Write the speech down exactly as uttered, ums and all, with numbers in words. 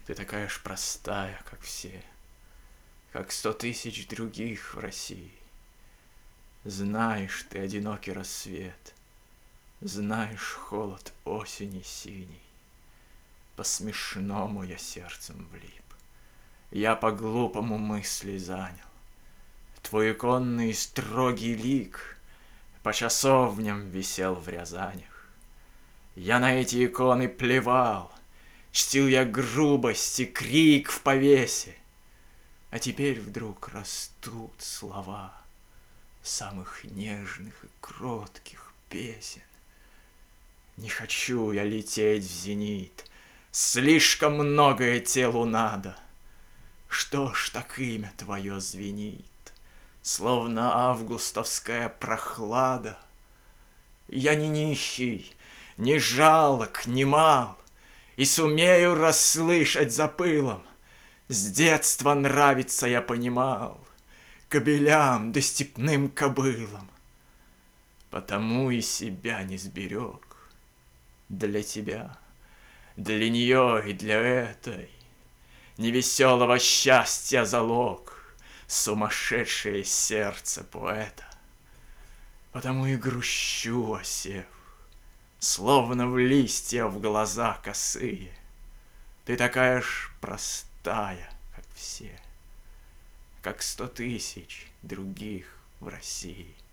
Ты такая ж простая, как все, как сто тысяч других в России. Знаешь ты одинокий рассвет, знаешь холод осени синий. По-смешному я сердцем влип, я по-глупому мысли занял. Твой иконный строгий лик по часовням висел в Рязанях. Я на эти иконы плевал, чтил я грубость и крик в повесе. А теперь вдруг растут слова самых нежных и кротких песен. Не хочу я лететь в зенит, слишком многое телу надо. Что ж так имя твое звенит, словно августовская прохлада? Я не нищий, не жалок, не мал, и сумею расслышать за пылом. С детства нравится я понимал кобелям да степным кобылам. Потому и себя не сберег. Для тебя, для нее и для этой невеселого счастья залог сумасшедшее сердце поэта. Потому и грущу, осев, словно в листья в глаза косые. Ты такая ж простая, как все, как сто тысяч других в России.